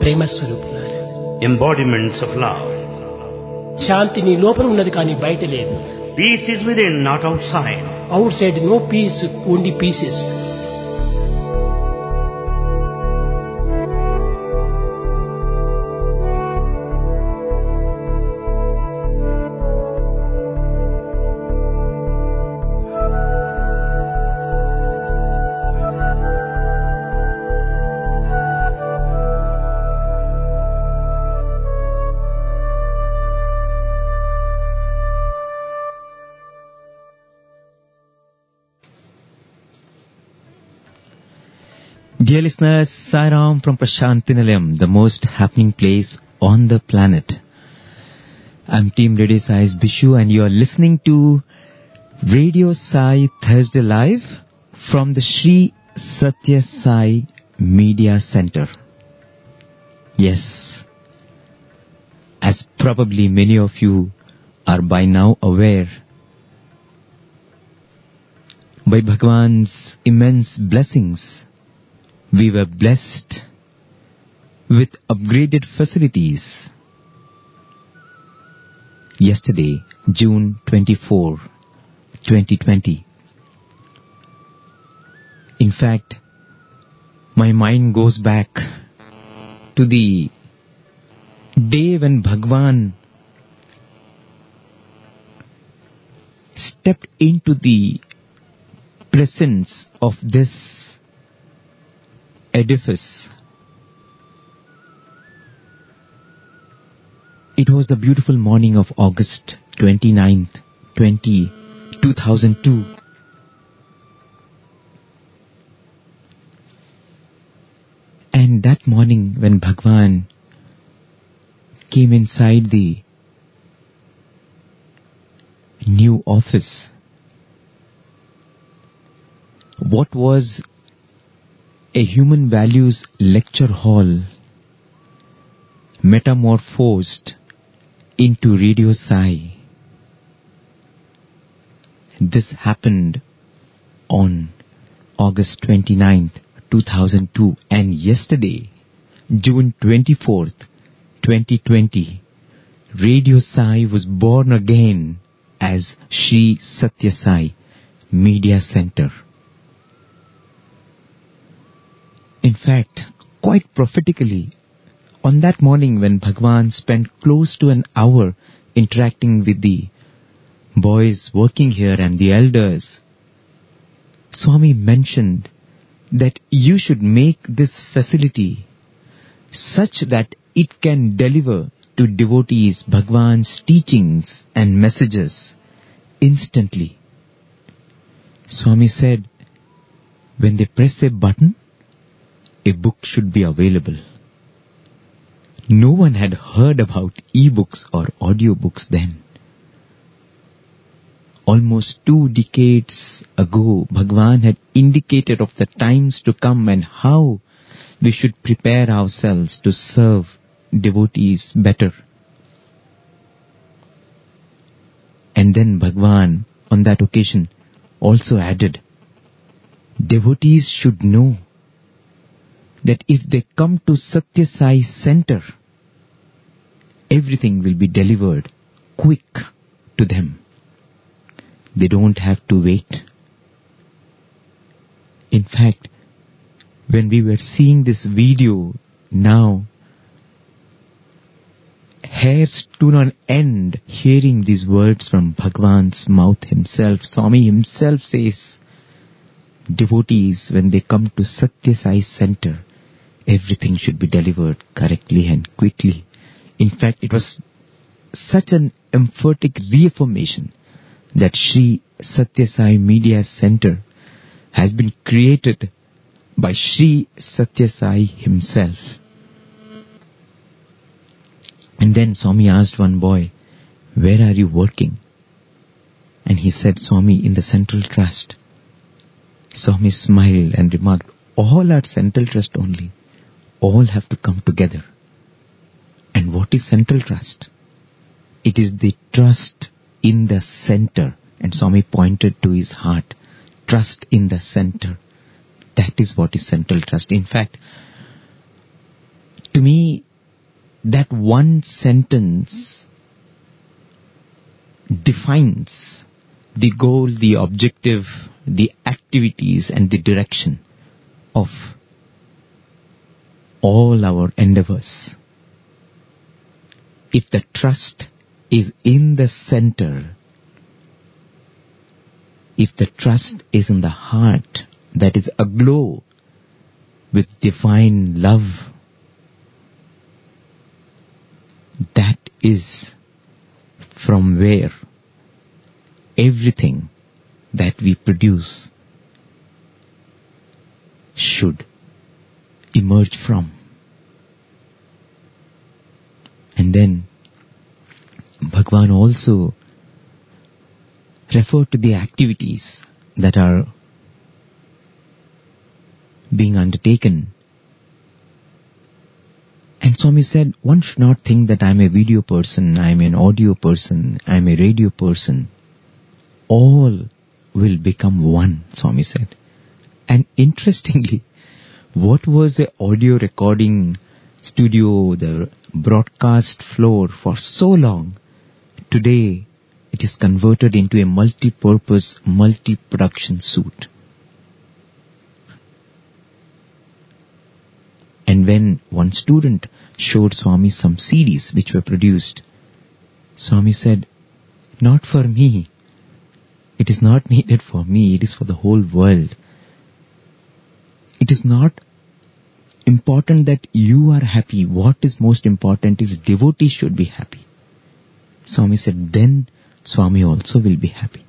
ప్రేమ స్వరూపులారా, embodiments of love. శాంతి నీ లోపల ఉన్నది కానీ బయట లేదు. Peace is within, not outside. Outside no piece, only pieces. Dear listeners, Sai Ram from Prashanthi Nilayam, the most happening place on the planet. I'm Team Radio Sai's Bishu and you are listening to Radio Sai Thursday Live from the Sri Satya Sai Media Center. Yes, as probably many of you are by now aware, by Bhagwan's immense blessings, we were blessed with upgraded facilities. Yesterday, June 24, 2020. In fact, my mind goes back to the day when Bhagwan stepped into the presence of this edifice. It was the beautiful morning of August 29th, 2002. And that morning when Bhagwan came inside the new office, what was a human values lecture hall metamorphosed into Radio Sai. This happened on August 29th, 2002, and yesterday, June 24th, 2020, Radio Sai was born again as Sri Satya Sai Media Center. In fact, quite prophetically, on that morning when Bhagwan spent close to an hour interacting with the boys working here and the elders, Swami mentioned that you should make this facility such that it can deliver to devotees Bhagwan's teachings and messages instantly. Swami said, when they press a button, a book should be available. No one had heard about e-books or audiobooks then. Almost 2 decades ago, Bhagwan had indicated of the times to come and how we should prepare ourselves to serve devotees better. And then Bhagwan, on that occasion, also added, devotees should know that if they come to Satya Sai Center, everything will be delivered quick to them. They don't have to wait. In fact, when we were seeing this video now, hair stood on end hearing these words from Bhagwan's mouth himself. Swami himself says, devotees, when they come to Satya Sai Center, everything should be delivered correctly and quickly. In fact, it was such an emphatic reaffirmation that Sri Satya Sai Media Center has been created by Sri Satya Sai himself. And then Swami asked one boy, where are you working? And he said, Swami, in the Central Trust. Swami smiled and remarked, all are Central Trust only. All have to come together. And what is Central Trust? It is the trust in the center. And Swami pointed to his heart. Trust in the center. That is what is Central Trust. In fact, To me, that one sentence defines the goal, the objective, the activities and the direction of all our endeavors. If the trust is in the center, if the trust is in the heart that is aglow with divine love, that is from where everything that we produce should emerge from. And then Bhagwan also referred to the activities that are being undertaken. And Swami said, one should not think that I am a video person, I am an audio person, I am a radio person. All will become one, Swami said. And interestingly, what was the audio recording studio, the broadcast floor for so long, today it is converted into a multi-purpose, multi-production suite. And when one student showed Swami some CDs which were produced, Swami said, not for me. It is not needed for me. It is for the whole world. It is not important that you are happy. What is most important is devotees should be happy. Swami said, then Swami also will be happy.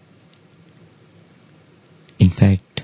In fact,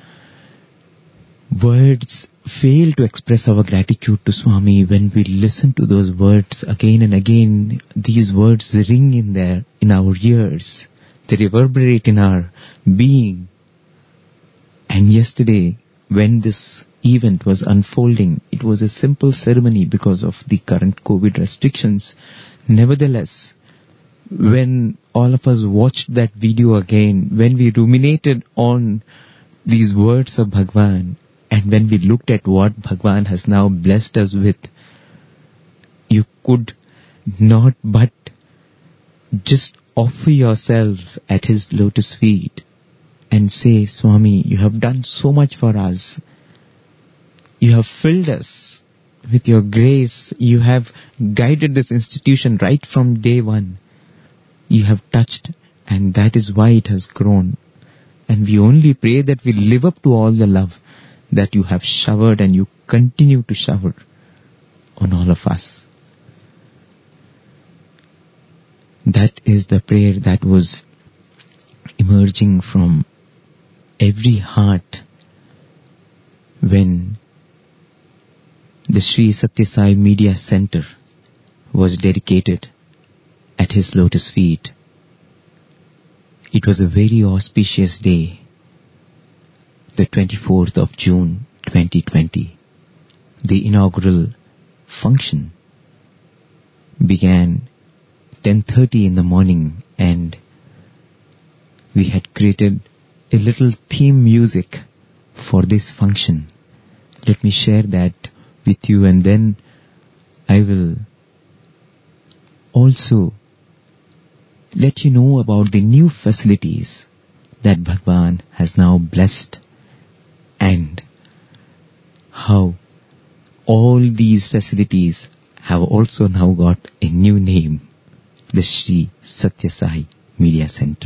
words fail to express our gratitude to Swami. When we listen to those words again and again, these words ring in our ears. They reverberate in our being. And yesterday, when this event was unfolding, it was a simple ceremony because of the current COVID restrictions. Nevertheless, when all of us watched that video again, when we ruminated on these words of Bhagwan, and when we looked at what Bhagwan has now blessed us with, you could not but just offer yourself at his lotus feet and say, Swami, you have done so much for us. You have filled us with your grace. You have guided this institution right from day one. You have touched, and that is why it has grown. And we only pray that we live up to all the love that you have showered and you continue to shower on all of us. That is the prayer that was emerging from every heart when the Sri Satya Sai Media Center was dedicated at his lotus feet. It was a very auspicious day, the 24th of June 2020. The inaugural function began 10:30 in the morning, and we had created a little theme music for this function. Let me share that with you, and then I will also let you know about the new facilities that Bhagwan has now blessed, and how all these facilities have also now got a new name, the Sri Satya Sai Media Center.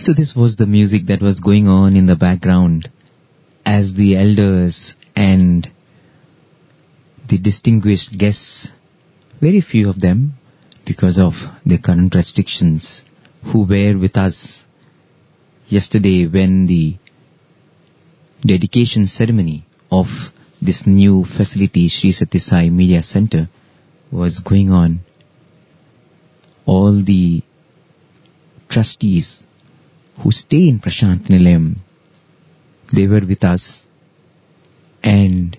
So this was the music that was going on in the background as the elders and the distinguished guests, very few of them because of the current restrictions, who were with us yesterday when the dedication ceremony of this new facility, Sri Sathya Sai Media Center, was going on. All the trustees who stay in Prashant Nilayam, they were with us, and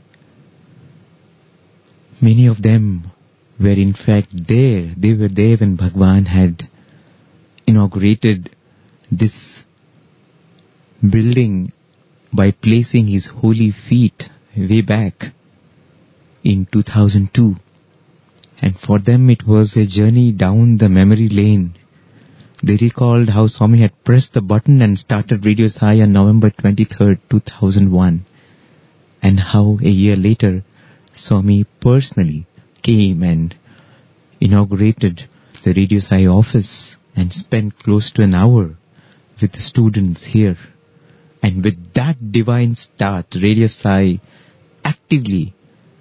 many of them were in fact there. They were there when Bhagwan had inaugurated this building by placing his holy feet way back in 2002. And for them it was a journey down the memory lane. They recalled how Swami had pressed the button and started Radio Sai on November 23rd, 2001. And how a year later, Swami personally came and inaugurated the Radio Sai office and spent close to an hour with the students here. And with that divine start, Radio Sai actively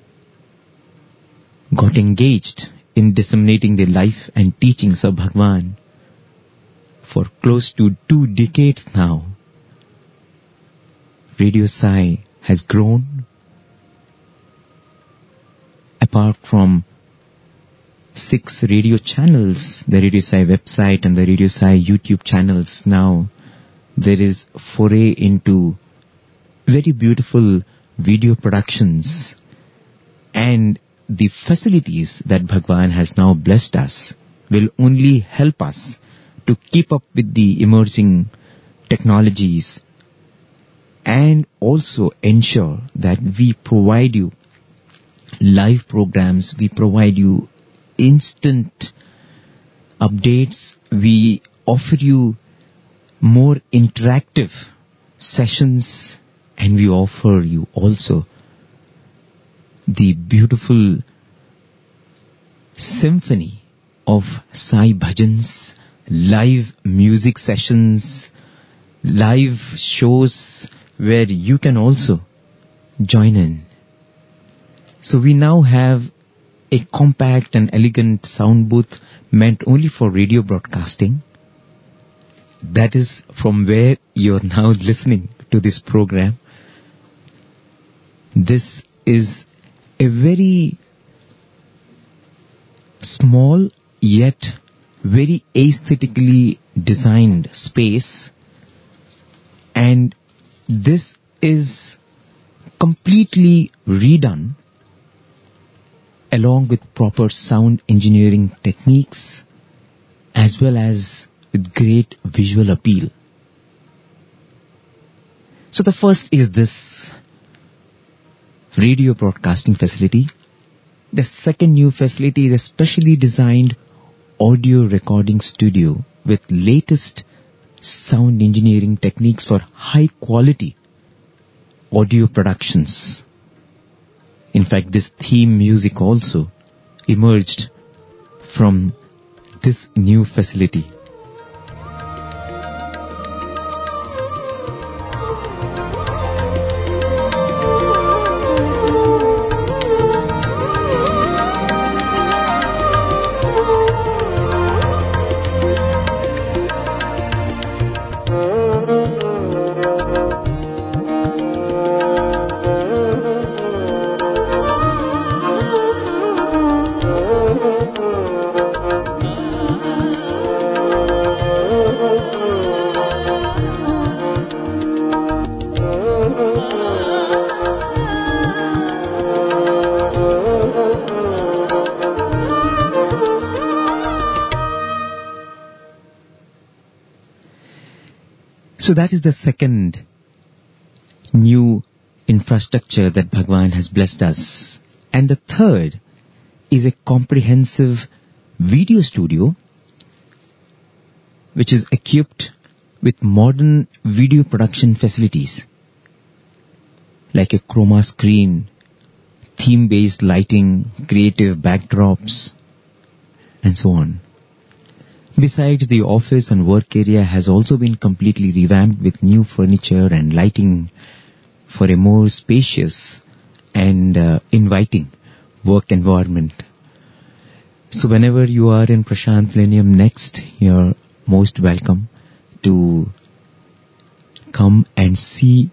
got engaged in disseminating the life and teachings of Bhagwan for close to 2 decades now. Radio Sai has grown. Apart from 6 radio channels, the Radio Sai website and the Radio Sai YouTube channels, now there is foray into very beautiful video productions, and the facilities that Bhagwan has now blessed us will only help us to keep up with the emerging technologies and also ensure that we provide you live programs, we provide you instant updates, we offer you more interactive sessions, and we offer you also the beautiful symphony of Sai Bhajans, live music sessions, live shows where you can also join in. So we now have a compact and elegant sound booth meant only for radio broadcasting. That is from where you're now listening to this program. This is a very small yet very aesthetically designed space, and this is completely redone along with proper sound engineering techniques as well as with great visual appeal. So the first is this radio broadcasting facility. The second new facility is a specially designed audio recording studio with latest sound engineering techniques for high quality audio productions. In fact, this theme music also emerged from this new facility. So that is the second new infrastructure that Bhagwan has blessed us. And the third is a comprehensive video studio which is equipped with modern video production facilities like a chroma screen, theme-based lighting, creative backdrops, and so on. Besides, the office and work area has also been completely revamped with new furniture and lighting for a more spacious and inviting work environment. So whenever you are in Prashant Millennium next, you're most welcome to come and see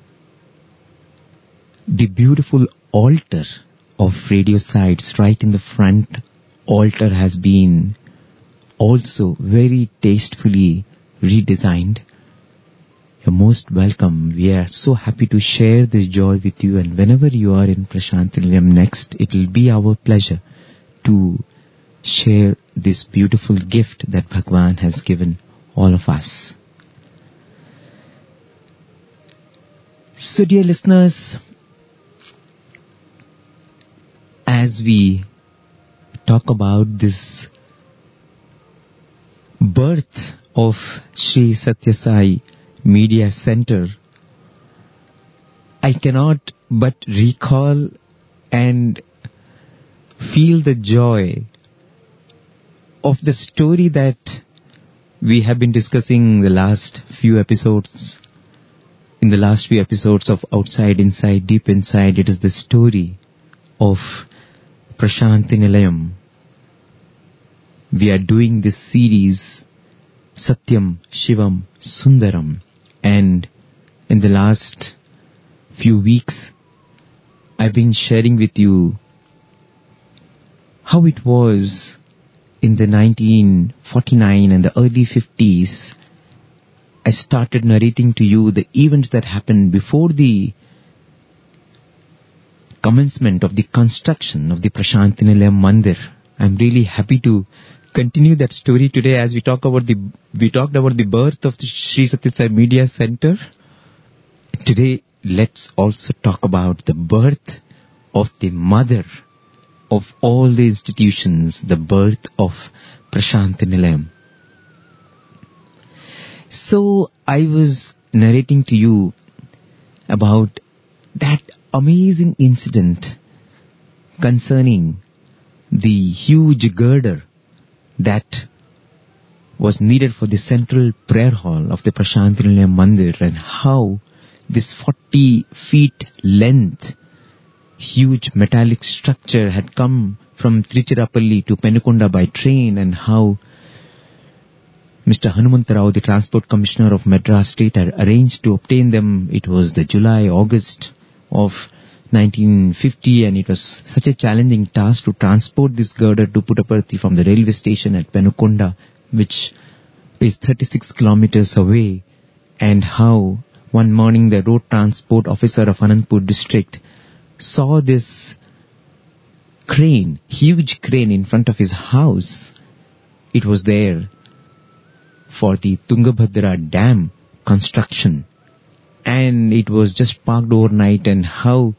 the beautiful altar of Radio Sites. Right in the front altar has been also very tastefully redesigned. You're most welcome. We are so happy to share this joy with you, and whenever you are in Prashant Millennium next, it will be our pleasure to share this beautiful gift that Bhagwan has given all of us. So dear listeners, as we talk about this birth of Sri Satya Sai Media Center, I cannot but recall and feel the joy of the story that we have been discussing the last few episodes. In the last few episodes of Outside, Inside, Deep Inside, it is the story of Prashanthi Nilayam. We are doing this series, Satyam, Shivam, Sundaram, and in the last few weeks, I've been sharing with you how it was in the 1949 and the early 50s. I started narrating to you the events that happened before the commencement of the construction of the Prashanthi Nilayam Mandir. I'm really happy to continue that story today as we talked about the birth of the Sri Satya Sai Media Center. Today, let's also talk about the birth of the mother of all the institutions, the birth of Prashanthi Nilayam. So, I was narrating to you about that amazing incident concerning the huge girder that was needed for the central prayer hall of the Prashanthi Nilayam Mandir, and how this 40 feet length huge metallic structure had come from Tiruchirappalli to Penukonda by train, and how Mr. Hanumantarao, the Transport Commissioner of Madras State, had arranged to obtain them. It was the July-August of 1950, and it was such a challenging task to transport this girder to Puttaparthi from the railway station at Penukonda, which is 36 kilometers away, and how one morning the road transport officer of Anandpur district saw this crane, huge crane in front of his house. It was there for the Tungabhadra Dam construction, and it was just parked overnight, and how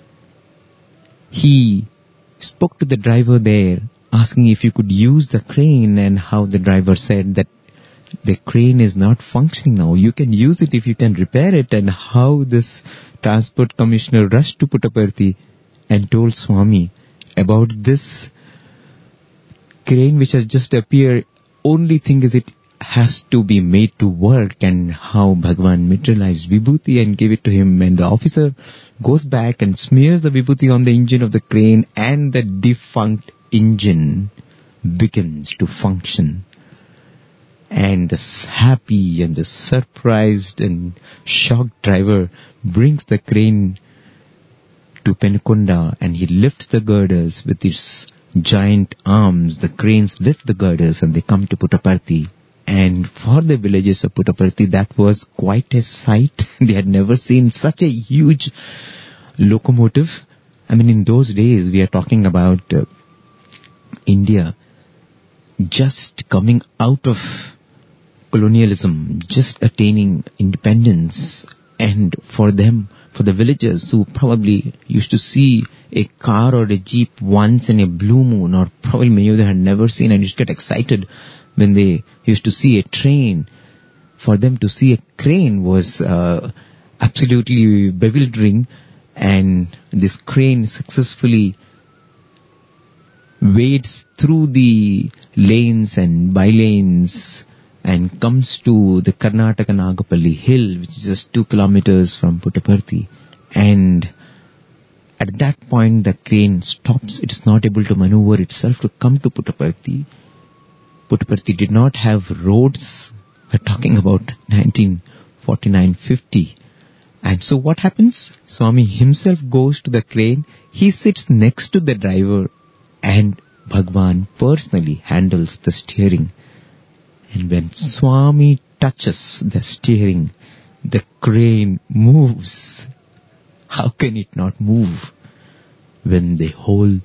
he spoke to the driver there asking if you could use the crane, and how the driver said that the crane is not functioning now, you can use it if you can repair it, and how this transport commissioner rushed to Puttaparthi and told Swami about this crane which has just appeared. Only thing is it has to be made to work, and how Bhagwan materialized Vibhuti and gave it to him, and the officer goes back and smears the Vibhuti on the engine of the crane, and the defunct engine begins to function. And the happy and the surprised and shocked driver brings the crane to Penukonda, and he lifts the girders with his giant arms. The cranes lift the girders and they come to Puttaparthi. And for the villagers of Puttaparthi, that was quite a sight. They had never seen such a huge locomotive. I mean, in those days, we are talking about India just coming out of colonialism, just attaining independence, and for them, for the villagers who probably used to see a car or a jeep once in a blue moon, or probably many of them had never seen, and used to get excited when they used to see a train. For them to see a crane was absolutely bewildering, and this crane successfully wades through the lanes and by-lanes and comes to the Karnataka Nagapalli hill, which is just 2 kilometers from Puttaparthi. And at that point, the crane stops. It is not able to maneuver itself to come to Puttaparthi. Puttaparthi did not have roads. We're talking about 1949-50. And so what happens? Swami himself goes to the crane. He sits next to the driver and Bhagwan personally handles the steering. And when Swami touches the steering, the crane moves. How can it not move when the whole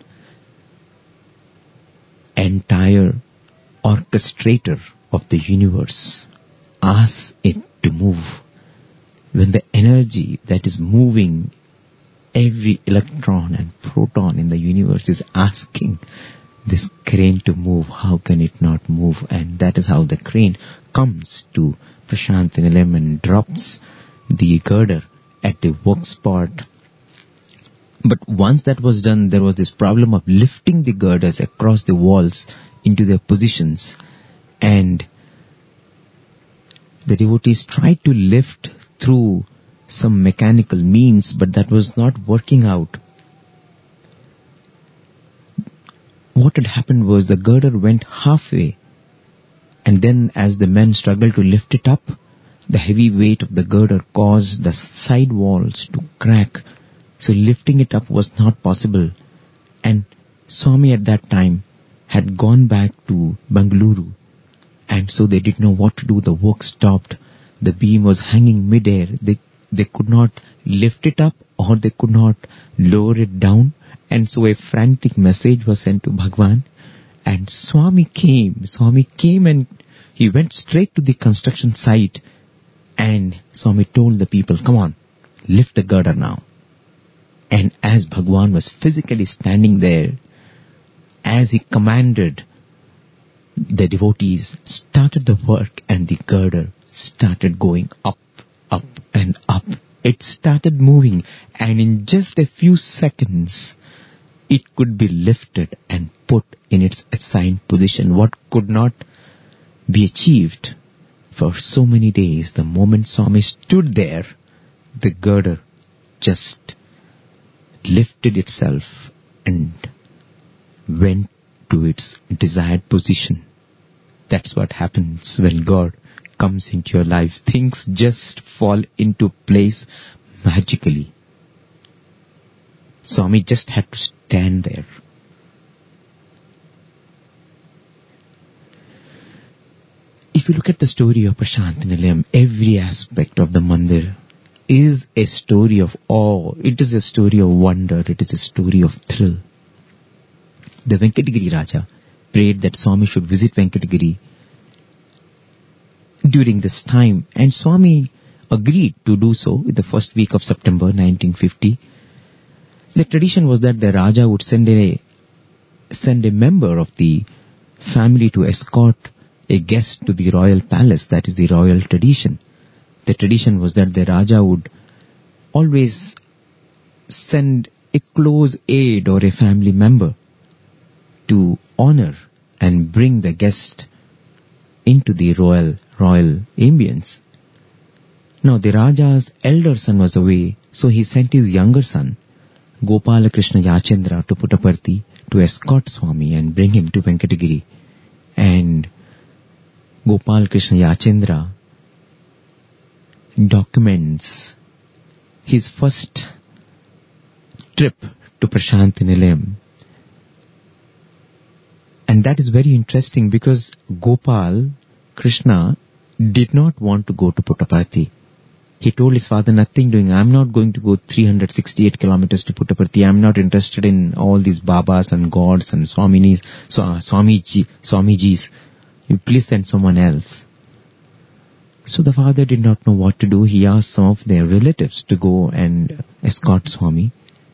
entire orchestrator of the universe asks it to move? When the energy that is moving every electron and proton in the universe is asking this crane to move, how can it not move? And that is how the crane comes to Prasanthi Nilayam and drops the girder at the work spot. But once that was done, there was this problem of lifting the girders across the walls into their positions. And the devotees tried to lift through some mechanical means, but that was not working out. What had happened was the girder went halfway, and then as the men struggled to lift it up, the heavy weight of the girder caused the side walls to crack. So lifting it up was not possible. And Swami at that time had gone back to Bengaluru, and so they didn't know what to do. The work stopped. The beam was hanging mid-air. They could not lift it up or they could not lower it down. And so a frantic message was sent to Bhagwan. And Swami came. Swami came and he went straight to the construction site. And Swami told the people, come on, lift the girder now. And as Bhagwan was physically standing there, as he commanded, the devotees started the work and the girder started going up, up and up. It started moving, and in just a few seconds, it could be lifted and put in its assigned position. What could not be achieved for so many days, the moment Swami stood there, the girder just lifted itself and went to its desired position. That's what happens when God comes into your life. Things just fall into place magically. Swami just had to stand there. If you look at the story of Prasanthi Nilayam, every aspect of the mandir is a story of awe. It is a story of wonder. It is a story of thrill. The Venkatagiri Raja prayed that Swami should visit Venkatagiri during this time, and Swami agreed to do so in the first week of September 1950. The tradition was that the Raja would send a member of the family to escort a guest to the royal palace. That is the royal tradition. The tradition was that the Raja would always send a close aide or a family member to honor and bring the guest into the royal ambience. Now the Raja's elder son was away, so he sent his younger son, Gopala Krishna Yachendra, to Puttaparthi to escort Swami and bring him to Venkatagiri. And Gopala Krishna Yachendra documents his first trip to Prasanthi Nilayam. And that is very interesting because Gopal Krishna did not want to go to Puttaparthi. He told his father, nothing doing. I'm not going to go 368 kilometers to Puttaparthi. I'm not interested in all these Babas and gods and Swamijis. You please send someone else. So the father did not know what to do. He asked some of their relatives to go and escort Swami.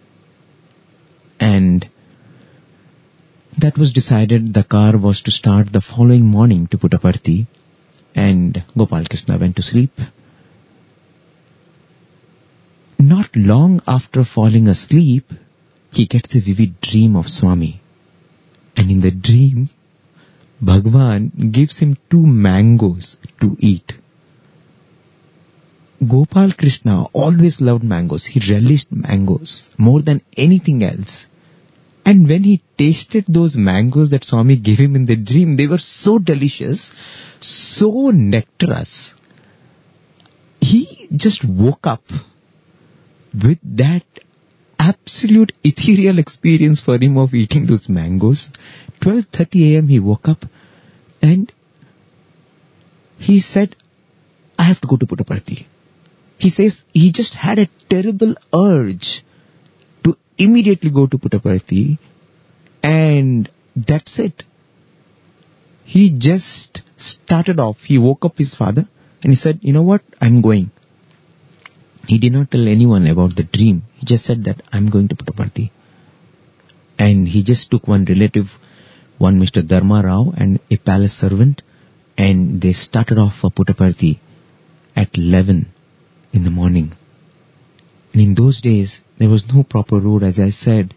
And that was decided. The car was to start the following morning to Puttaparthi. And Gopal Krishna went to sleep. Not long after falling asleep, he gets a vivid dream of Swami. And in the dream, Bhagwan gives him 2 mangoes to eat. Gopal Krishna always loved mangoes. He relished mangoes more than anything else. And when he tasted those mangoes that Swami gave him in the dream, they were so delicious, so nectarous. He just woke up with that absolute ethereal experience for him of eating those mangoes. 12:30 a.m. he woke up and he said, I have to go to Puttaparthi. He says he just had a terrible urge to immediately go to Puttaparthi, and that's it. He just started off. He woke up his father and he said, you know what, I'm going. He did not tell anyone about the dream. He just said that I'm going to Puttaparthi. And he just took one relative, one Mr. Dharma Rao and a palace servant, and they started off for Puttaparthi at 11 in the morning. And in those days, there was no proper road, as I said.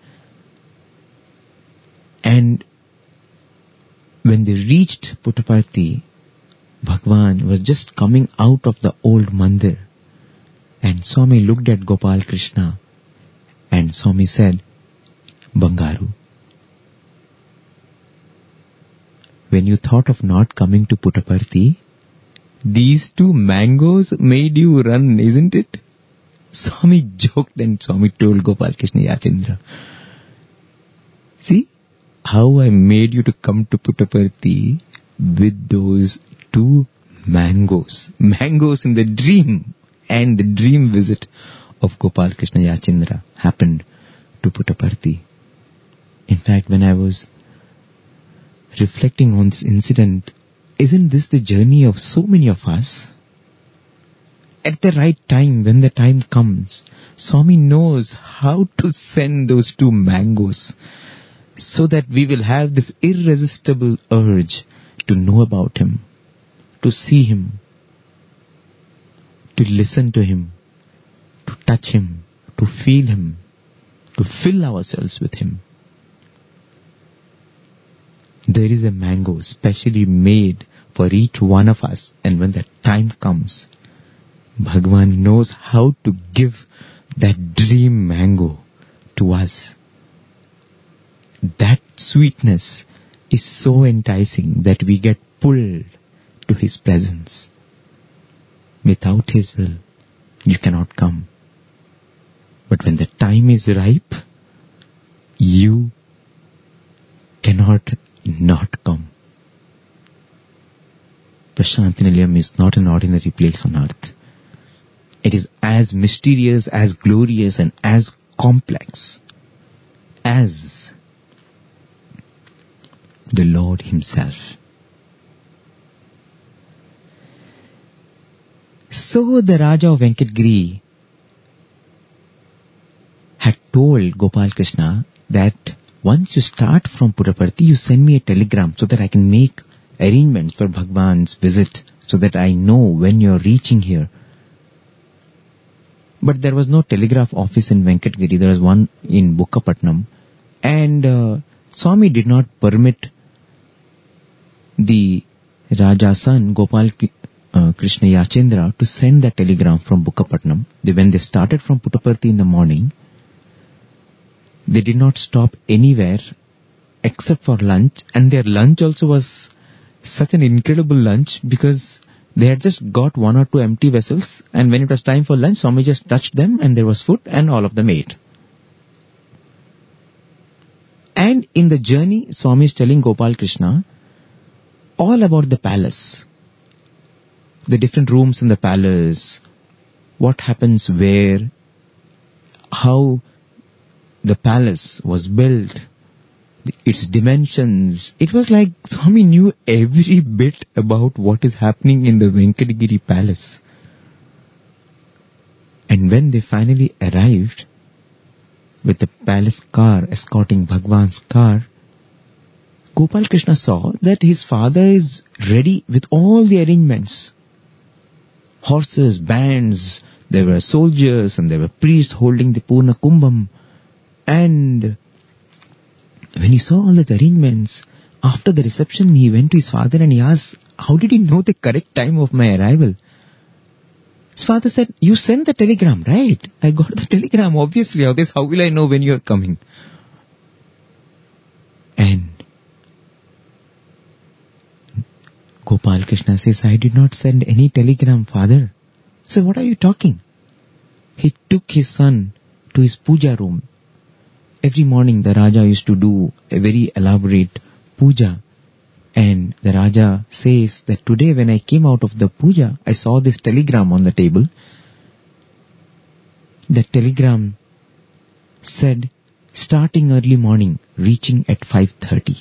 And when they reached Puttaparthi, Bhagwan was just coming out of the old mandir. And Swami looked at Gopal Krishna and Swami said, Bangaru, when you thought of not coming to Puttaparthi, these 2 mangoes made you run, isn't it? Swami joked and Swami told Gopal Krishna Yachandra, see how I made you to come to Puttaparthi with those 2 mangoes. Mangoes in the dream. And the dream visit of Gopal Krishna Yachandra happened to Puttaparthi. In fact, when I was reflecting on this incident, isn't this the journey of so many of us? At the right time, when the time comes, Swami knows how to send those 2 mangoes so that we will have this irresistible urge to know about him, to see him, to listen to him, to touch him, to feel him, to fill ourselves with him. There is a mango specially made for each one of us, and when that time comes, Bhagwan knows how to give that dream mango to us. That sweetness is so enticing that we get pulled to his presence. Without his will, you cannot come. But when the time is ripe, you cannot not come. Prashanthi Nilayam is not an ordinary place on earth. It is as mysterious, as glorious, and as complex as the Lord himself. So the Raja of Venkatgiri had told Gopal Krishna that once you start from Puttaparthi, you send me a telegram so that I can make arrangements for Bhagwan's visit, so that I know when you're reaching here. But there was no telegraph office in Venkatgiri. There was one in Bukkapatnam. And Swami did not permit the Raja's son, Gopal Krishna Yachandra, to send the telegram from Bukkapatnam. When they started from Puttaparthi in the morning, they did not stop anywhere except for lunch. And their lunch also was such an incredible lunch, because they had just got 1 or 2 empty vessels, and when it was time for lunch, Swami just touched them and there was food and all of them ate. And in the journey, Swami is telling Gopal Krishna all about the palace, the different rooms in the palace, what happens where, how the palace was built, its dimensions. It was like Swami knew every bit about what is happening in the Venkatgiri palace. And when they finally arrived with the palace car escorting Bhagwan's car, Gopal Krishna saw that his father is ready with all the arrangements. Horses, bands, there were soldiers and there were priests holding the Purna Kumbham. And When he saw all the arrangements, after the reception, he went to his father and he asked, how did he know the correct time of my arrival? His father said, you sent the telegram, right? I got the telegram, obviously. Otherwise, how will I know when you are coming? And Gopal Krishna says, I did not send any telegram, father. So what are you talking? He took his son to his puja room. Every morning the Raja used to do a very elaborate puja. And the Raja says that today when I came out of the puja, I saw this telegram on the table. The telegram said, starting early morning, reaching at 5:30.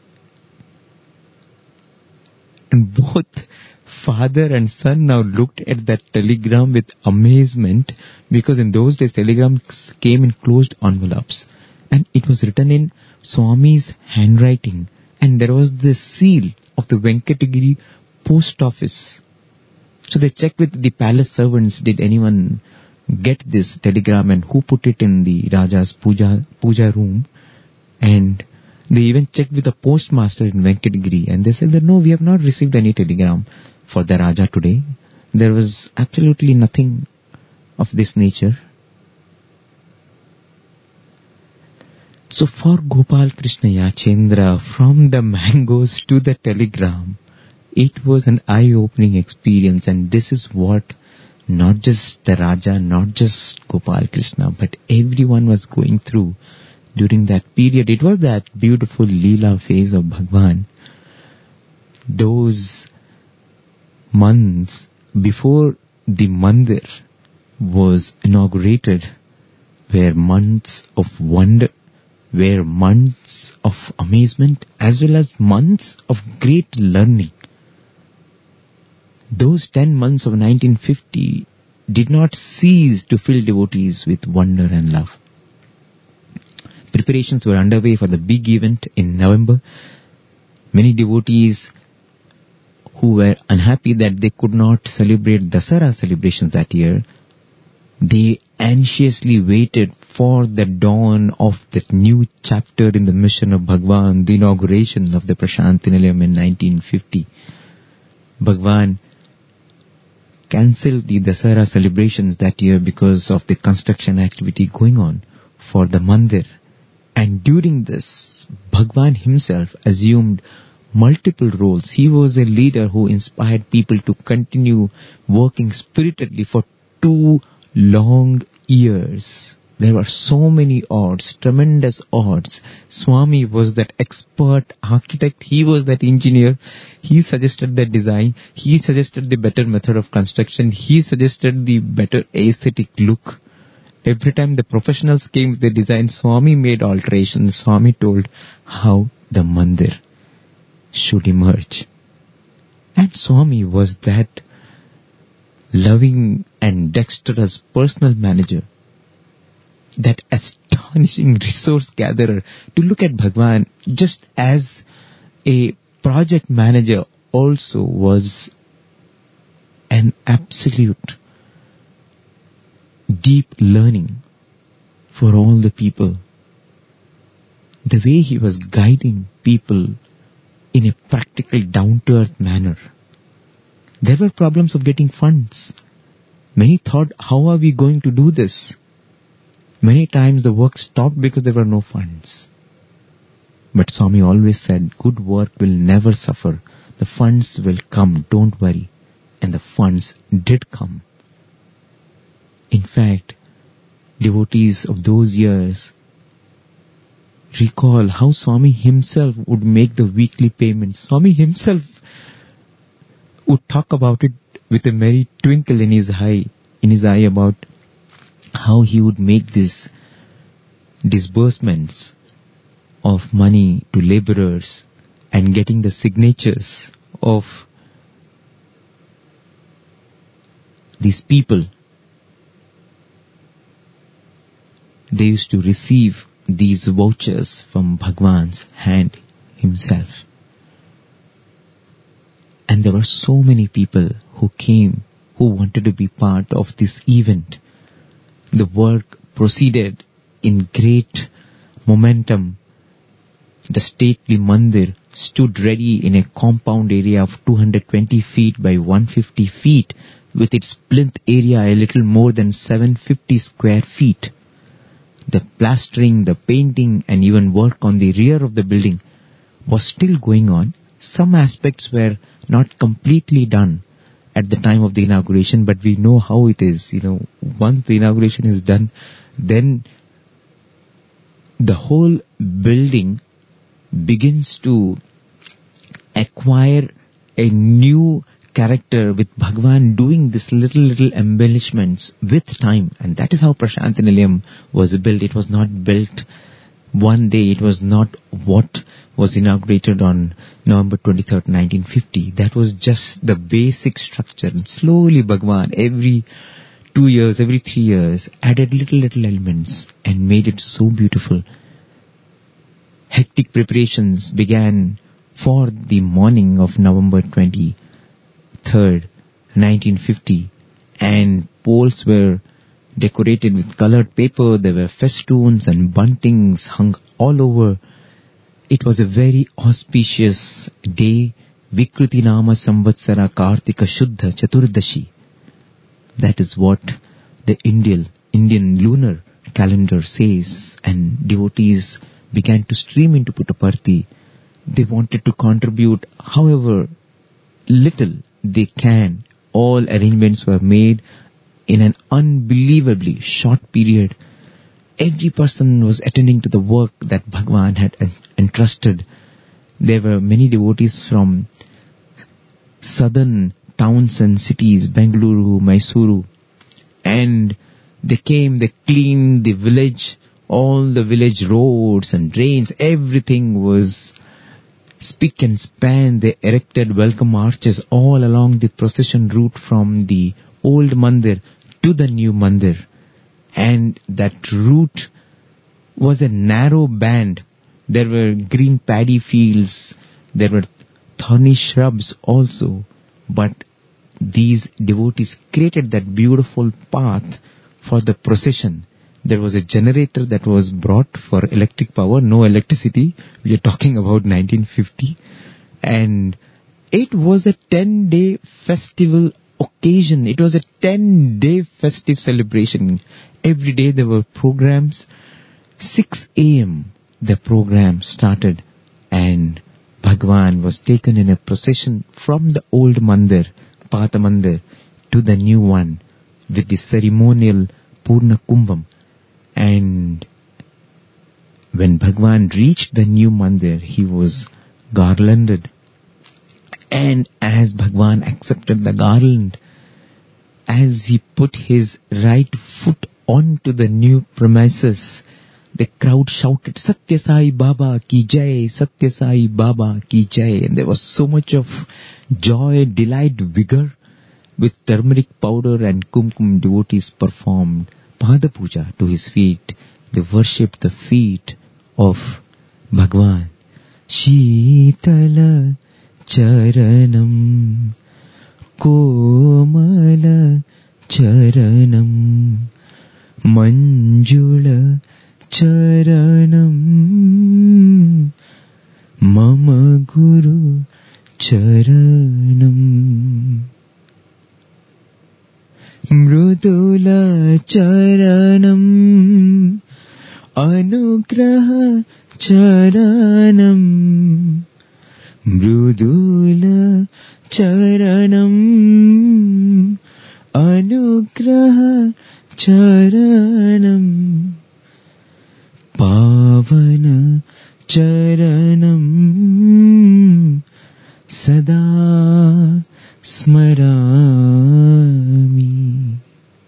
And both father and son now looked at that telegram with amazement, because in those days telegrams came in closed envelopes. And it was written in Swami's handwriting. And there was the seal of the Venkatagiri post office. So they checked with the palace servants, did anyone get this telegram and who put it in the Raja's puja room. And they even checked with the postmaster in Venkatagiri. And they said that no, we have not received any telegram for the Raja today. There was absolutely nothing of this nature. So for Gopal Krishna Yachendra, from the mangoes to the telegram, it was an eye-opening experience. And this is what not just the Raja, not just Gopal Krishna, but everyone was going through during that period. It was that beautiful Leela phase of Bhagwan. Those months before the mandir was inaugurated were months of wonder, were months of amazement, as well as months of great learning. Those 10 months of 1950 did not cease to fill devotees with wonder and love. Preparations were underway for the big event in November. Many devotees who were unhappy that they could not celebrate Dasara celebrations that year, they anxiously waited for the dawn of that new chapter in the mission of Bhagwan, the inauguration of the Prasanthi Nilayam in 1950. Bhagwan cancelled the Dasara celebrations that year because of the construction activity going on for the mandir. And during this, Bhagwan himself assumed multiple roles. He was a leader who inspired people to continue working spiritedly for 2 long years. There were so many odds, tremendous odds. Swami was that expert architect. He was that engineer. He suggested the design. He suggested the better method of construction. He suggested the better aesthetic look. Every time the professionals came with the design, Swami made alterations. Swami told how the mandir should emerge. And Swami was that loving and dexterous personal manager, that astonishing resource gatherer, to look at Bhagwan just as a project manager also was an absolute deep learning for all the people. The way he was guiding people in a practical, down-to-earth manner. There were problems of getting funds. Many thought, how are we going to do this? Many times the work stopped because there were no funds. But Swami always said, good work will never suffer. The funds will come, don't worry. And the funds did come. In fact, devotees of those years recall how Swami himself would make the weekly payments. Swami himself would talk about it with a merry twinkle in his eye about how he would make these disbursements of money to laborers and getting the signatures of these people. They used to receive these vouchers from Bhagwan's hand himself. And there were so many people who came, who wanted to be part of this event. The work proceeded in great momentum. The stately mandir stood ready in a compound area of 220 feet by 150 feet, with its plinth area a little more than 750 square feet. The plastering, the painting, and even work on the rear of the building was still going on. Some aspects were not completely done at the time of the inauguration, but we know how it is. Once the inauguration is done, then the whole building begins to acquire a new character, with Bhagwan doing this little embellishments with time. And that is how Prasanthi Nilayam was built. It was not built one day. It was not what was inaugurated on November 23rd, 1950. That was just the basic structure. And slowly Bhagwan, every 2 years, every 3 years, added little elements and made it so beautiful. Hectic preparations began for the morning of November 23rd, 1950, and poles were decorated with colored paper. There were festoons and buntings hung all over. It was a very auspicious day, Vikruti Nama Samvatsara Kartika Shuddha Chaturdashi. That is what the Indian lunar calendar says, and devotees began to stream into Puttaparthi. They wanted to contribute however little they can. All arrangements were made in an unbelievably short period. Every person was attending to the work that Bhagwan had entrusted. There were many devotees from southern towns and cities, Bengaluru, Mysuru, and they came, they cleaned the village, all the village roads and drains, everything was spick and span. They erected welcome arches all along the procession route from the old mandir to the new mandir. And that route was a narrow band. There were green paddy fields, there were thorny shrubs also, but these devotees created that beautiful path for the procession. There was a generator that was brought for electric power, no electricity. We are talking about 1950. And it was a 10-day festival occasion. It was a 10-day festive celebration. Every day there were programs. 6 a.m. the program started, and Bhagwan was taken in a procession from the old mandir, Pata Mandir, to the new one with the ceremonial Purna Kumbham. And when Bhagwan reached the new mandir, he was garlanded. And as Bhagwan accepted the garland, as he put his right foot onto the new premises, the crowd shouted, Satya Sai Baba ki jai, Satya Sai Baba ki jai. And there was so much of joy, delight, vigor. With turmeric powder and kumkum, devotees performed Pada Puja to his feet. They worshipped the feet of Bhagwan. Sheetala Charanam Komala Charanam Manjula Charanam Mama Guru Charanam Mrudula Charanam Anugraha Charanam Mrudula Charanam Anugraha Charanam Pavana Charanam Sada Smarami.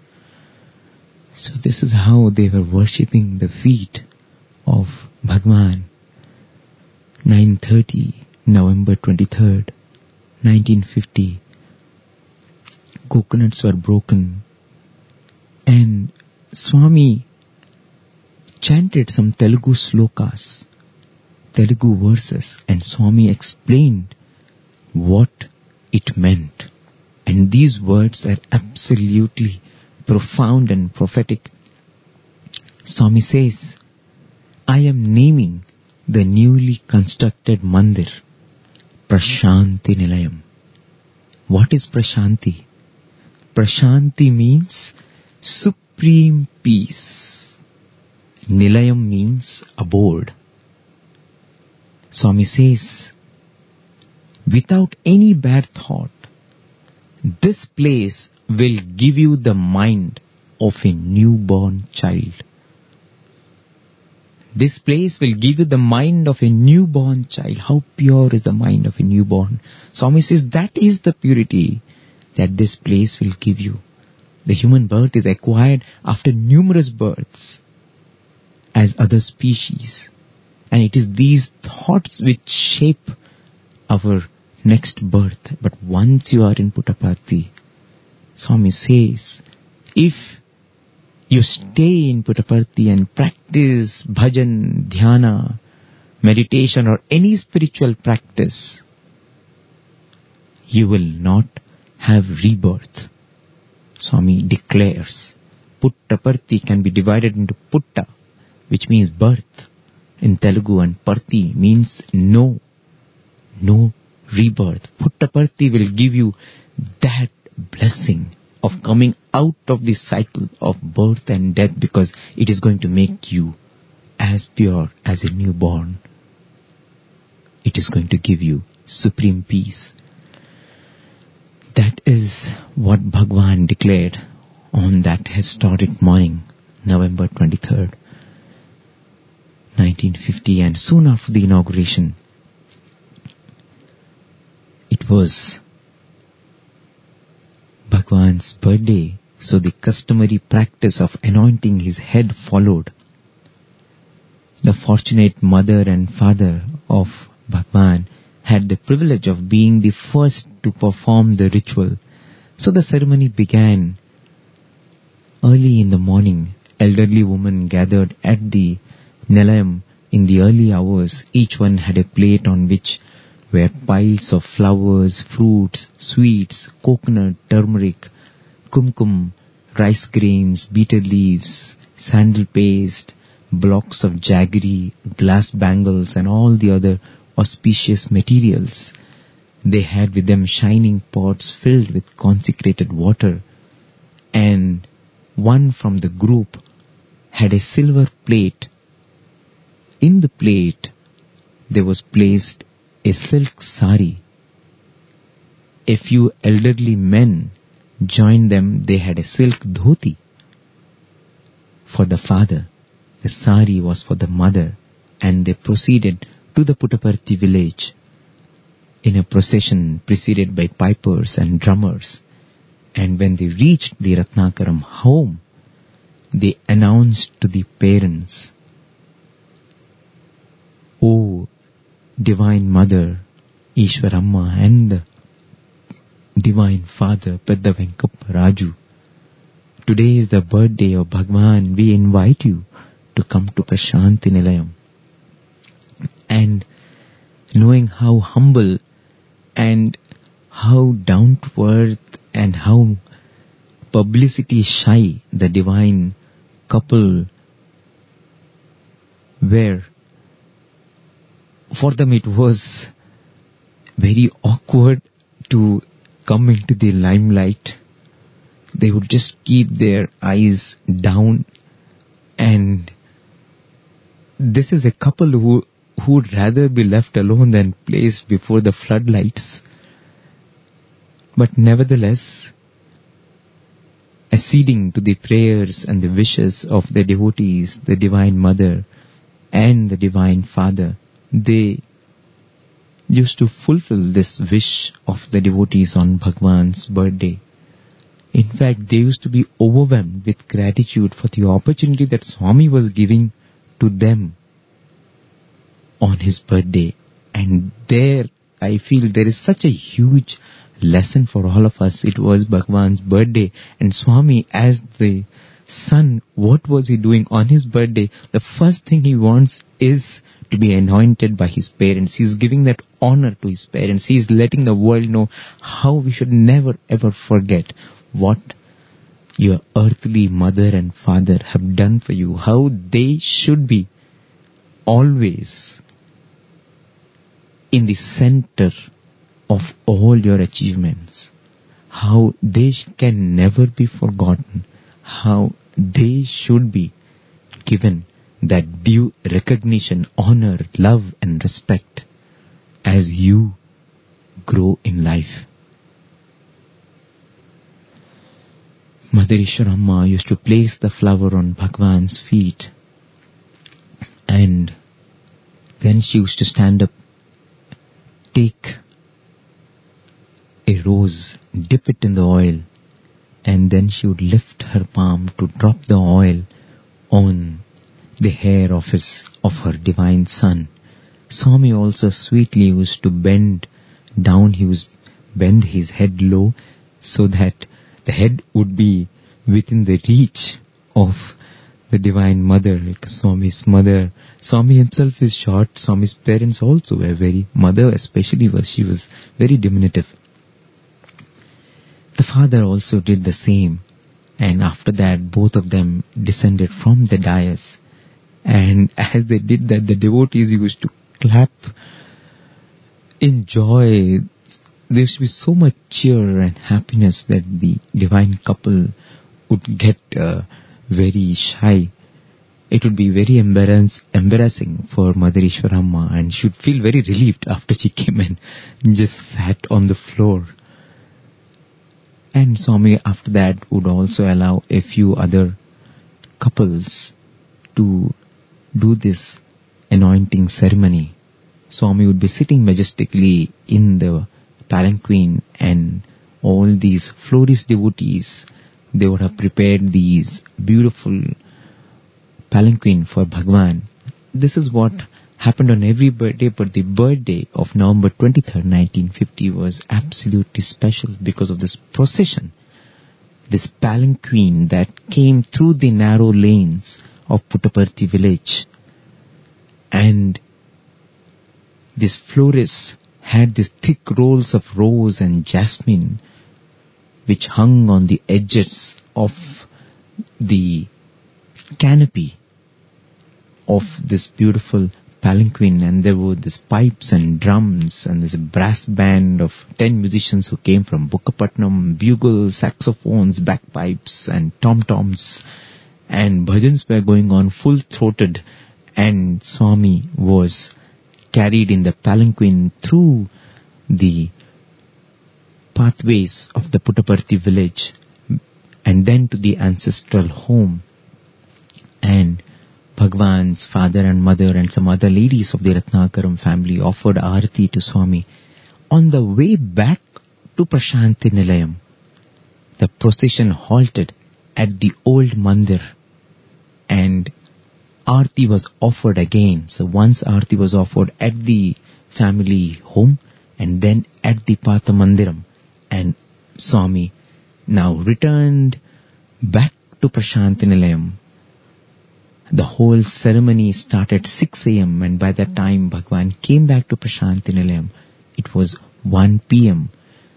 So this is how they were worshipping the feet of Bhagwan. 9:30, November 23rd, 1950. Coconuts were broken and Swami chanted some Telugu slokas, Telugu verses, and Swami explained what it meant. And these words are absolutely profound and prophetic. Swami says, I am naming the newly constructed mandir, Prashanti Nilayam. What is Prashanti? Prashanti means supreme peace. Nilayam means abode. Swami says, without any bad thought, this place will give you the mind of a newborn child. This place will give you the mind of a newborn child. How pure is the mind of a newborn? Swami says that is the purity that this place will give you. The human birth is acquired after numerous births as other species. And it is these thoughts which shape our next birth. But once you are in Puttaparthi, Swami says, if you stay in Puttaparthi and practice bhajan, dhyana, meditation or any spiritual practice, you will not have rebirth. Swami declares, Puttaparthi can be divided into Putta, which means birth in Telugu, and Parthi means no rebirth. Puttaparthi will give you that blessing of coming out of the cycle of birth and death, because it is going to make you as pure as a newborn. It is going to give you supreme peace. That is what Bhagwan declared on that historic morning, November 23rd, 1950, and soon after the inauguration, it was Bhagwan's birthday, so the customary practice of anointing his head followed. The fortunate mother and father of Bhagwan had the privilege of being the first to perform the ritual. So the ceremony began early in the morning. Elderly women gathered at the Nilayam in the early hours. Each one had a plate on which were piles of flowers, fruits, sweets, coconut, turmeric, kumkum, rice grains, betel leaves, sandal paste, blocks of jaggery, glass bangles and all the other auspicious materials. They had with them shining pots filled with consecrated water, and one from the group had a silver plate. In the plate there was placed a silk sari. A few elderly men joined them. They had a silk dhoti for the father. The sari was for the mother, and they proceeded to the Puttaparthi village in a procession preceded by pipers and drummers. And when they reached the Ratnakaram home, they announced to the parents, "O Divine Mother, Ishwaramma, and the Divine Father, Pedda Venkappa Raju, today is the birthday of Bhagwan. We invite you to come to Prashanti Nilayam." And knowing how humble and how down to earth and how publicity shy the divine couple were, for them it was very awkward to come into the limelight. They would just keep their eyes down, and this is a couple who would rather be left alone than placed before the floodlights. But nevertheless, acceding to the prayers and the wishes of the devotees, the Divine Mother and the Divine Father, they used to fulfill this wish of the devotees on Bhagwan's birthday. In fact, they used to be overwhelmed with gratitude for the opportunity that Swami was giving to them on his birthday. And there, I feel there is such a huge lesson for all of us. It was Bhagwan's birthday, and Swami, as the son, what was he doing on his birthday? The first thing he wants is to be anointed by his parents. He's giving that honor to his parents. He's letting the world know how we should never ever forget what your earthly mother and father have done for you, how they should be always in the center of all your achievements, how they can never be forgotten, how they should be given that due recognition, honor, love and respect as you grow in life. Mother Ishwaramma used to place the flower on Bhagwan's feet, and then she used to stand up, take a rose, dip it in the oil, and then she would lift her palm to drop the oil on the hair of her divine son. Swami also sweetly used to bend down, he used bend his head low so that the head would be within the reach of the Divine Mother, like Swami's mother. Swami himself is short. Swami's parents also were mother especially she was very diminutive. The father also did the same, and after that both of them descended from the dais, and as they did that, the devotees used to clap in joy. There should be so much cheer and happiness that the divine couple would get very shy. It would be very embarrassing for Mother Ishwaramma, and she would feel very relieved after she came in and just sat on the floor. And Swami after that would also allow a few other couples to do this anointing ceremony. Swami would be sitting majestically in the palanquin, and all these florist devotees, they would have prepared these beautiful palanquin for Bhagwan. This is what happened on every birthday, but the birthday of November 23rd, 1950 was absolutely special because of this procession, this palanquin that came through the narrow lanes of Puttaparthi village. And these florists had these thick rolls of rose and jasmine which hung on the edges of the canopy of this beautiful palanquin, and there were these pipes and drums and this brass band of 10 musicians who came from Bukkapatnam, bugles, saxophones, bagpipes and tom-toms, and bhajans were going on full-throated, and Swami was carried in the palanquin through the pathways of the Puttaparthi village and then to the ancestral home. And Bhagwan's father and mother and some other ladies of the Ratnakaram family offered Aarti to Swami. On the way back to Prashanti Nilayam, the procession halted at the old mandir and Aarti was offered again. So once Aarti was offered at the family home and then at the Patha Mandiram, and Swami now returned back to Prashanti Nilayam. The whole ceremony started 6 a.m. and by that time Bhagwan came back to Prashanti Nilayam, it was 1 p.m.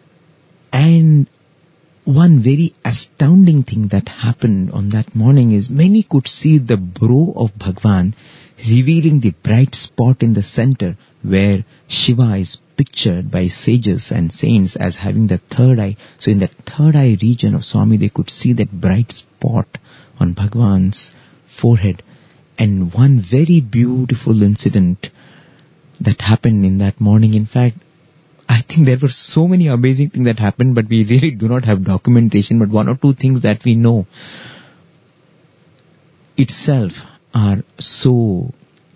And one very astounding thing that happened on that morning is many could see the brow of Bhagwan revealing the bright spot in the center where Shiva is pictured by sages and saints as having the third eye. So in that third eye region of Swami, they could see that bright spot on Bhagwan's forehead. And one very beautiful incident that happened in that morning, in fact, I think there were so many amazing things that happened, but we really do not have documentation. But one or two things that we know itself are so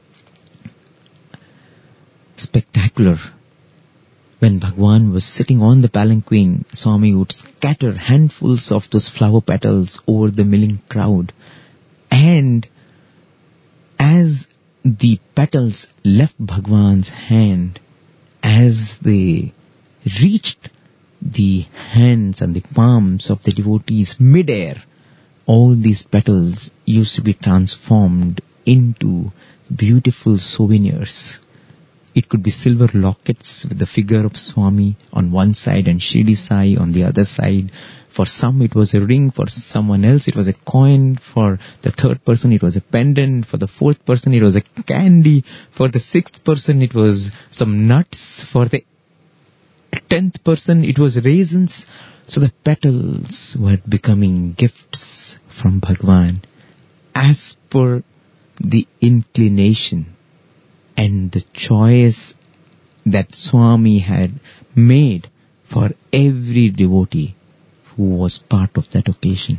spectacular. When Bhagwan was sitting on the palanquin, Swami would scatter handfuls of those flower petals over the milling crowd. And as the petals left Bhagwan's hand, as they reached the hands and the palms of the devotees mid-air, all these petals used to be transformed into beautiful souvenirs. It could be silver lockets with the figure of Swami on one side and Shirdi Sai on the other side, For some it was a ring, for someone else it was a coin, for the third person it was a pendant, for the fourth person it was a candy, for the sixth person it was some nuts, for the 10th person it was raisins. So the petals were becoming gifts from Bhagwan as per the inclination and the choice that Swami had made for every devotee who was part of that occasion.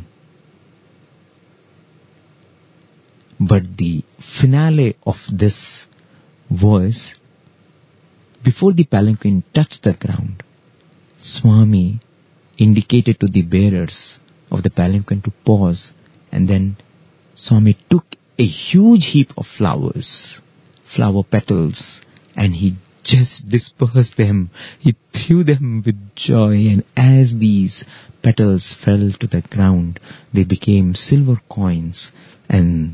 But the finale of this was, before the palanquin touched the ground, Swami indicated to the bearers of the palanquin to pause, and then Swami took a huge heap of flowers, flower petals, and he just dispersed them. He threw them with joy, and as these petals fell to the ground, they became silver coins, and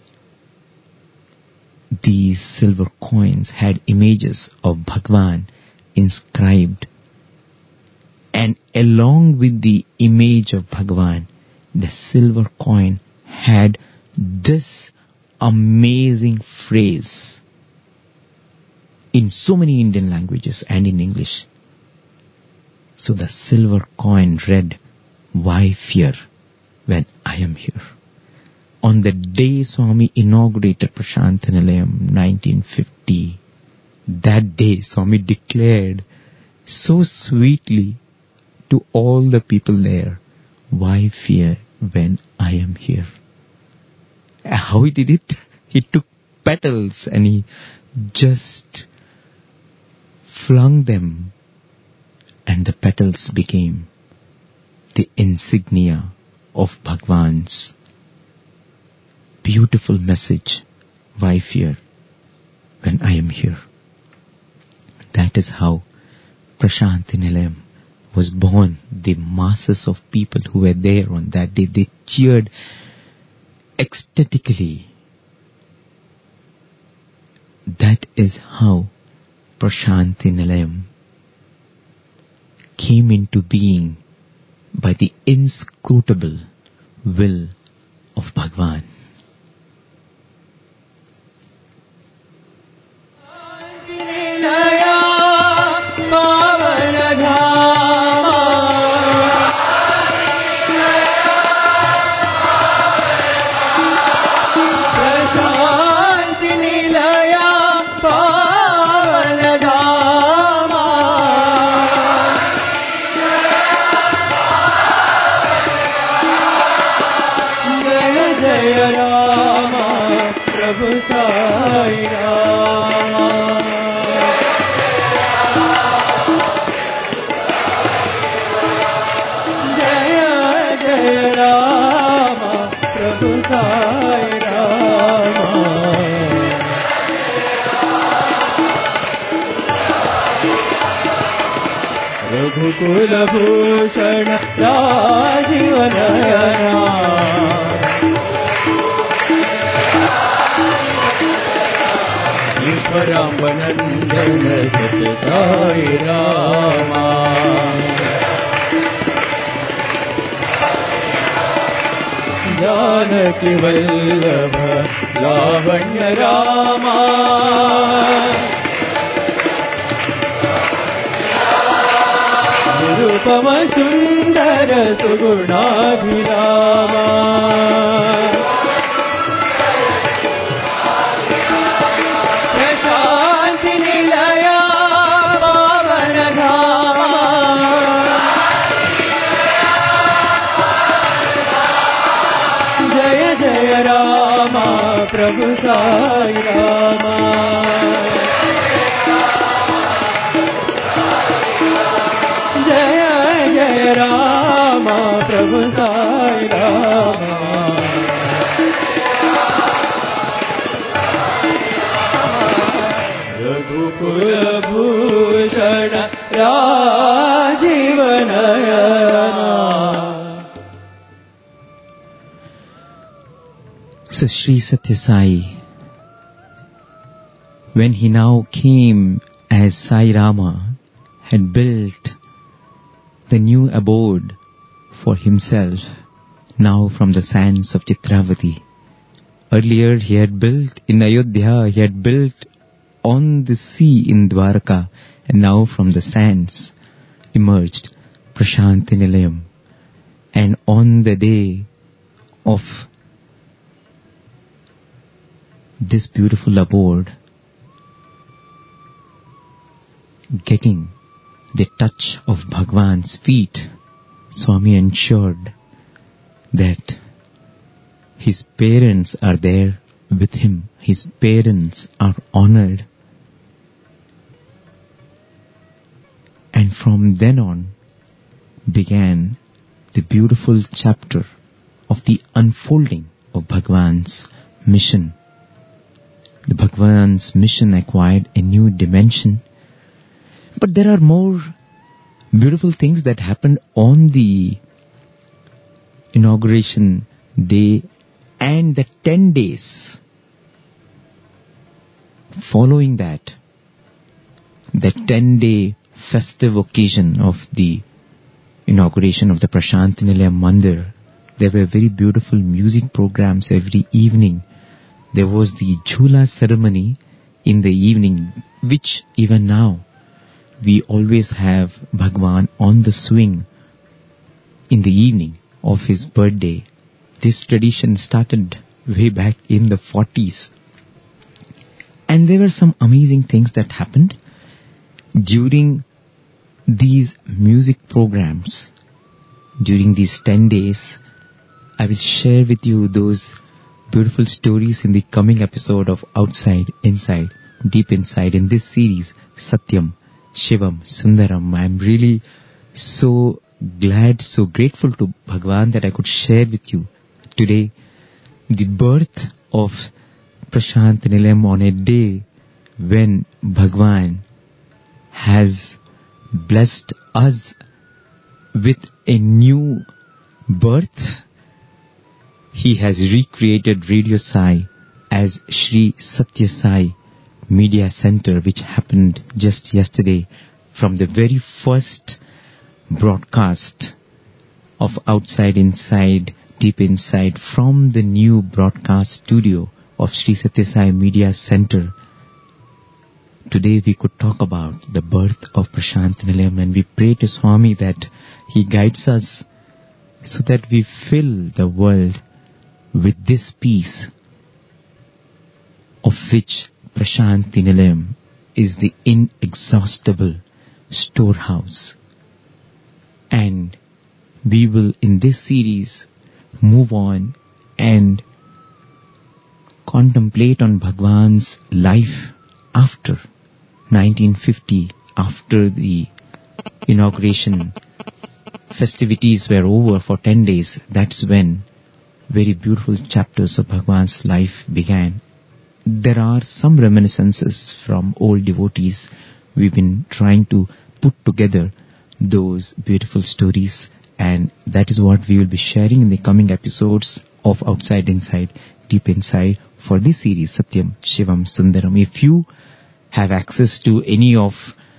these silver coins had images of Bhagwan inscribed. And along with the image of Bhagwan, the silver coin had this amazing phrase in so many Indian languages and in English. So the silver coin read, "Why fear when I am here?" On the day Swami inaugurated Prasanthi Nilayam 1950, that day Swami declared so sweetly to all the people there, "Why fear when I am here?" How he did it? He took petals and he just flung them, and the petals became the insignia of Bhagwan's beautiful message, "Why fear when I am here?" That is how Prasanthi Nilayam was born. The masses of people who were there on that day, they cheered ecstatically. That is how Prasanthi Nilayam came into being by the inscrutable will of Bhagwan. Kulbhushan Rajiv Nayana Eswarambanandana Sat Sai Rama Janaki Vallabh लावण्य रामा निरुपम सुंदर सुगुणाभिरामा प्रशांति निलया पावन धामा जय जय रामा प्रभु साई रामा जय राम प्रभु साई राम रघुकुल Bhushan Rajiv Naina. So Sri Satya Sai, when he now came as Sai Rama, had built the new abode for himself, now from the sands of Chitravati. Earlier he had built in Ayodhya, he had built on the sea in Dwarka, and now from the sands emerged Prashanti Nilayam. And on the day of this beautiful abode, getting the touch of Bhagwan's feet, Swami ensured that his parents are there with him. His parents are honored. And from then on began the beautiful chapter of the unfolding of Bhagwan's mission. The Bhagwan's mission acquired a new dimension. But there are more beautiful things that happened on the inauguration day and the 10 days following that, the 10-day festive occasion of the inauguration of the Prashanti Nilayam Mandir. There were very beautiful music programs every evening. There was the Jhula ceremony in the evening, which even now we always have Bhagwan on the swing in the evening of his birthday. This tradition started way back in the 40s. And there were some amazing things that happened during these music programs. During these 10 days, I will share with you those beautiful stories in the coming episode of Outside, Inside, Deep Inside in this series, Satyam, Shivam, Sundaram. I am really so glad, so grateful to Bhagwan that I could share with you today the birth of Prashanti Nilayam on a day when Bhagwan has blessed us with a new birth. He has recreated Radio Sai as Shri Satya Sai Media Center, which happened just yesterday. From the very first broadcast of Outside, Inside, Deep Inside, from the new broadcast studio of Shri Satya Sai Media Center, today we could talk about the birth of Prashanti Nilayam, and we pray to Swami that he guides us so that we fill the world with this peace of which Prashanti Nilayam is the inexhaustible storehouse. And we will in this series move on and contemplate on Bhagwan's life after 1950, after the inauguration festivities were over for 10 days. That's when very beautiful chapters of Bhagwan's life began. There are some reminiscences from old devotees. We've been trying to put together those beautiful stories, and that is what we will be sharing in the coming episodes of Outside, Inside, Deep Inside for this series, Satyam, Shivam, Sundaram. If you have access to any of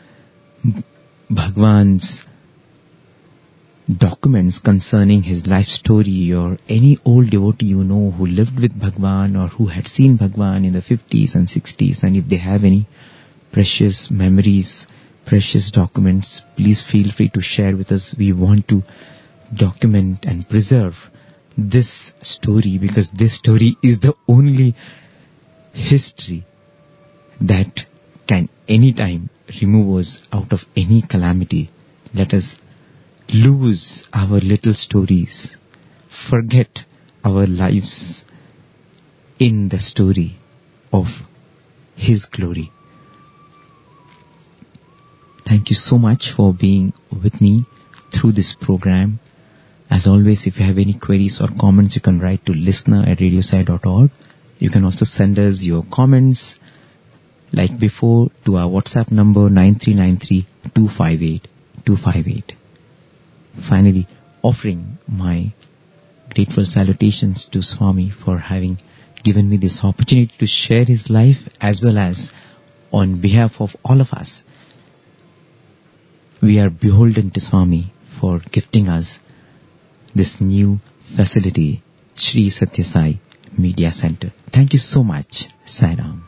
Bhagwan's documents concerning his life story, or any old devotee you know who lived with Bhagwan or who had seen Bhagwan in the 50s and 60s, and if they have any precious memories, precious documents, please feel free to share with us. We want to document and preserve this story, because this story is the only history that can anytime remove us out of any calamity. Let us lose our little stories, forget our lives in the story of His glory. Thank you so much for being with me through this program. As always, if you have any queries or comments, you can write to listener@radiosai.org. You can also send us your comments, like before, to our WhatsApp number 9393-258-258. Finally, offering my grateful salutations to Swami for having given me this opportunity to share his life, as well as on behalf of all of us. We are beholden to Swami for gifting us this new facility, Sri Satya Sai Media Center. Thank you so much. Sai Ram.